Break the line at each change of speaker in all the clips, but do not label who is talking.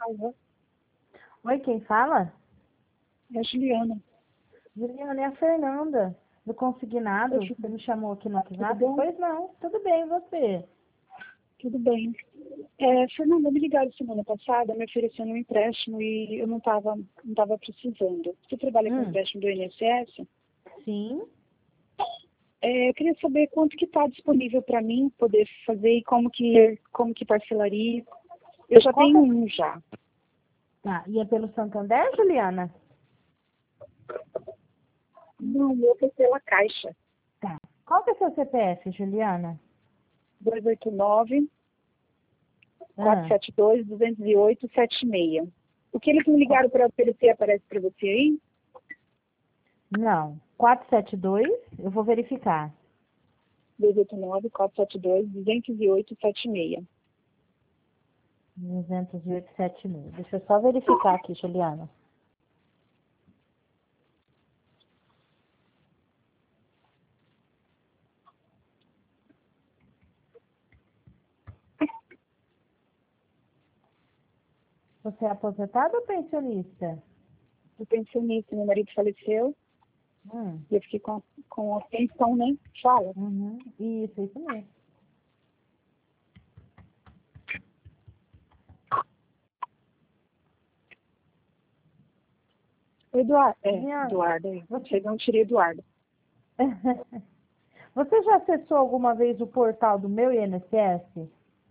Oi, quem fala?
É a Juliana.
Juliana, é a Fernanda, do Consignado.
Oi,
Você me chamou aqui no
tudo
WhatsApp?
bom?
Pois não, tudo bem, e você?
Tudo bem. Fernanda, me ligaram semana passada, me oferecendo um empréstimo e eu não tava precisando. Você trabalha com
Hum,
empréstimo do INSS?
sim.
Eu queria saber quanto que está disponível para mim poder fazer e como que parcelaria. Eu já
Qual
tenho
que é...
um já.
Tá, e é pelo Santander, Juliana?
Não, o meu foi pela Caixa.
Tá. Qual que é seu CPF, Juliana?
289
Ah,
472 208 76. O que eles me
ó,
ligaram para oferecer aparece para você aí?
não. 472, eu vou verificar.
289 472 208 76.
208,76. Deixa eu só verificar aqui, Juliana. Você é aposentado ou pensionista?
Eu pensionista, meu marido faleceu
Hum,
e eu fiquei com a pensão, né? Fala.
uhum. Isso mesmo.
Eduardo,
Juliana,
Eduardo, aí.
você...
Chegou, tirei Eduardo.
Você já acessou alguma vez o portal do meu INSS?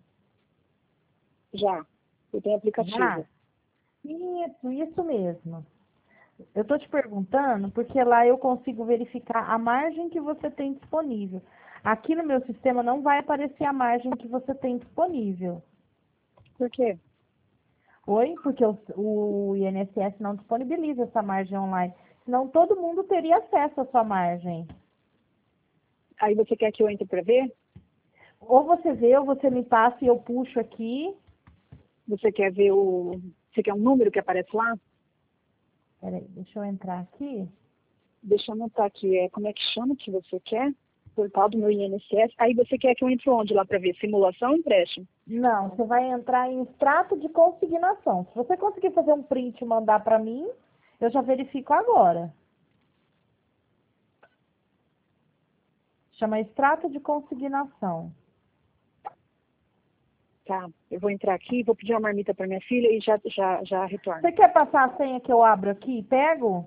Já. Eu tenho
Já?
aplicativo.
Isso mesmo. Eu estou te perguntando porque lá eu consigo verificar a margem que você tem disponível. Aqui no meu sistema não vai aparecer a margem que você tem disponível.
Por quê?
Oi? Porque o INSS não disponibiliza essa margem online. Senão todo mundo teria acesso à sua margem.
Aí você quer que eu entre para ver?
Ou você vê, ou você me passa e eu puxo aqui.
Você quer ver o. Você quer um número que aparece lá?
Peraí, deixa eu entrar aqui.
Deixa eu anotar aqui. Como é que chama que você quer? Portal do meu INSS. Aí você quer que eu entre onde lá para ver? Simulação ou empréstimo?
Não, você vai entrar em extrato de consignação. Se você conseguir fazer um print e mandar para mim, eu já verifico agora. Chama extrato de consignação.
Tá. Eu vou entrar aqui, vou pedir uma marmita para minha filha e já retorno.
Você quer passar a senha que eu abro aqui e pego?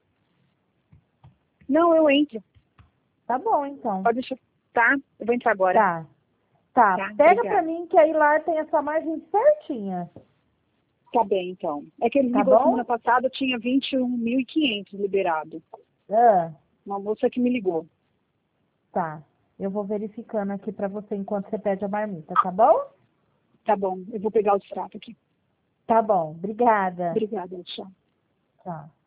Não, eu entro.
Tá bom, então.
Pode deixar. Tá? Eu vou entrar agora.
Tá. Tá.
Tá?
Pega pra
Obrigada.
mim que aí lá tem essa margem certinha.
Tá bem, então. É que ele
Tá
ligou semana
bom?
passada, tinha 21.500 liberado.
Ah,
Uma moça que me ligou.
tá. Eu vou verificando aqui pra você enquanto você pede a marmita, tá bom?
Tá bom, eu vou pegar o extrato aqui.
Tá bom. Obrigada.
Obrigada, tchau.
Tchau.